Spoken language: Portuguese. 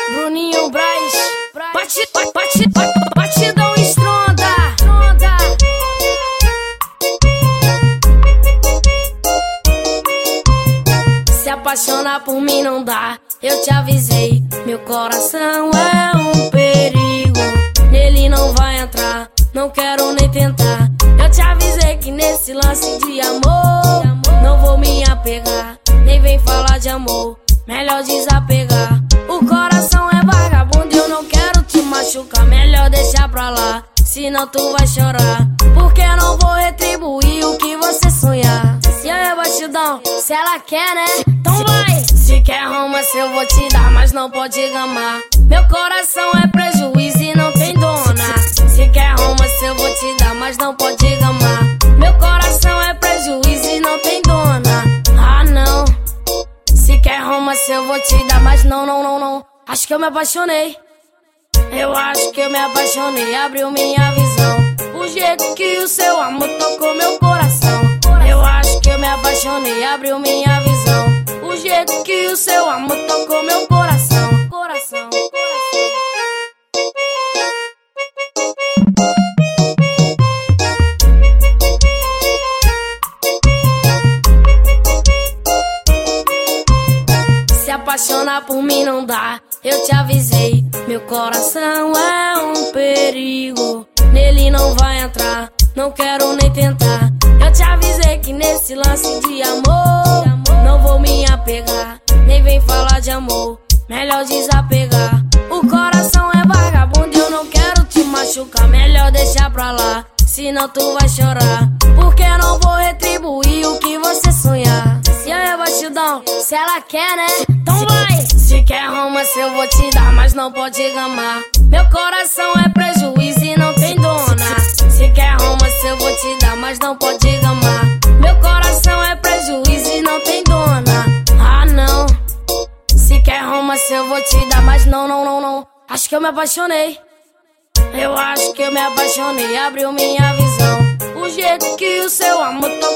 Bruninho Braz, batidão estronda. Se apaixonar por mim não dá, eu te avisei. Meu coração é um perigo, nele não vai entrar, não quero nem tentar. Eu te avisei que nesse lance de amor não vou me apegar, nem vem falar de amor, melhor desapegar. O coração é vagabundo, eu não quero te machucar, melhor deixar pra lá, senão tu vai chorar, porque eu não vou retribuir o que você sonhar. E aí, batidão, se ela quer, né? Então vai! Se quer romance eu vou te dar, mas não pode gamar. Meu coração é prejuízo e não tem dona. Se quer romance eu vou te dar, mas não pode gamar. Meu coração é prejuízo e não tem dona. Ah, não. Se quer romance eu vou te dar, mas não. Acho que eu me apaixonei. Eu acho que eu me apaixonei, abriu minha visão. O jeito que o seu amor tocou meu coração. Eu acho que eu me apaixonei, abriu minha visão. O jeito que o seu amor tocou meu coração. Se apaixonar por mim não dá, eu te avisei. Meu coração é um perigo, nele não vai entrar, não quero nem tentar. Eu te avisei que nesse lance de amor não vou me apegar, nem vem falar de amor, melhor desapegar. O coração é vagabundo, eu não quero te machucar, melhor deixar pra lá, senão tu vai chorar, porque eu não vou retribuir o que você sonhar. E aí, batidão, se ela quer, né? Então vai! Se quer romance eu vou te dar, mas não pode gamar. Meu coração é prejuízo e não tem dona. Se quer romance eu vou te dar, mas não pode gamar. Meu coração é prejuízo e não tem dona. Ah, não. Se quer romance eu vou te dar, mas não. Acho que eu me apaixonei. Eu acho que eu me apaixonei, abriu minha visão. O jeito que o seu amor